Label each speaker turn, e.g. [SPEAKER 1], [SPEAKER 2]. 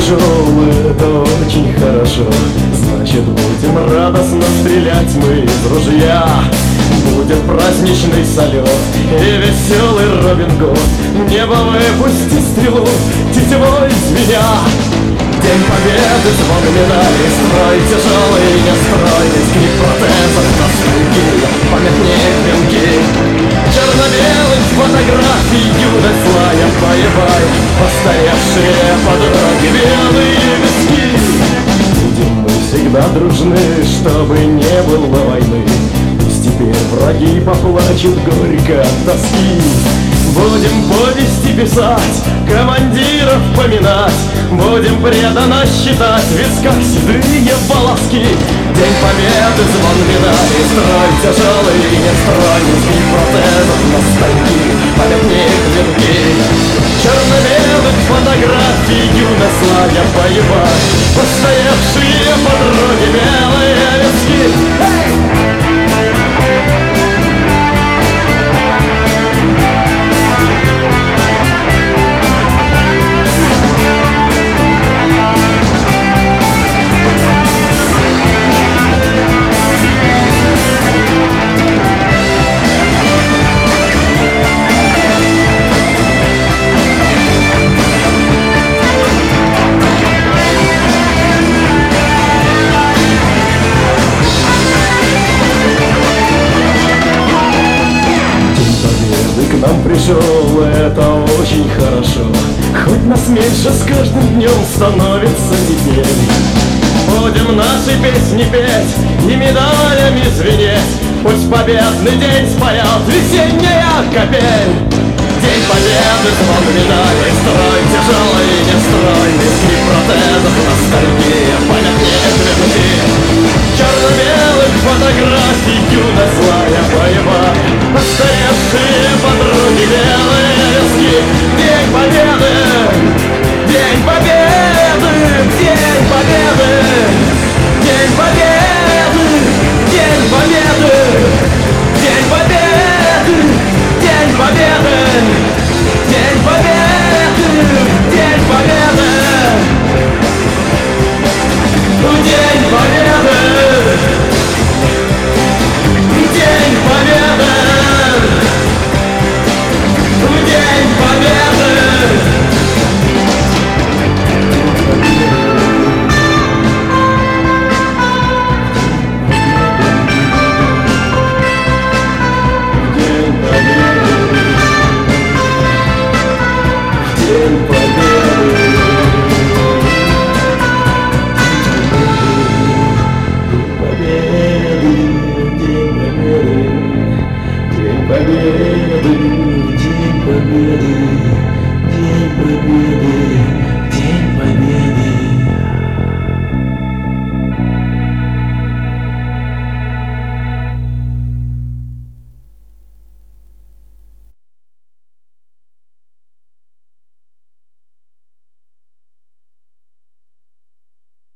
[SPEAKER 1] пришел, это очень хорошо. Значит, будем радостно стрелять мы из ружья. Будет праздничный салют и веселый Робин Гуд. В небо выпусти стрелу, тетивой звеня. День победы, звон медалей, строй тяжелый и нестройный, скрип протезов на станки, памятник венки. Черно-белых фотографий юность слая боевая, постаревшие подруги, белые виски. Будем мы всегда дружны, чтобы не было войны. Пусть теперь враги поплачут горько от тоски. Будем повести писать, командиров поминать, будем преданно считать в висках седые волоски. День победы, звон медалей, строй тяжелый и нестройный, скрип протезов на станки, памятник венки. Черно-белых фотографий юность славя воевать, постоявшие подруги, белые виски. К нам пришел, это очень хорошо. Хоть нас меньше с каждым днем становится теперь. Будем наши песни петь и медалями звенеть. Пусть победный день споет весенняя капель. День победы, звон медалей, строй тяжелый и нестройный, скрип протезов, ностальгия, памятник венки. Черно-белых фотографий юность злая боевая, постаревшие подруги, белые виски. День победы, день победы, день победы, день победы.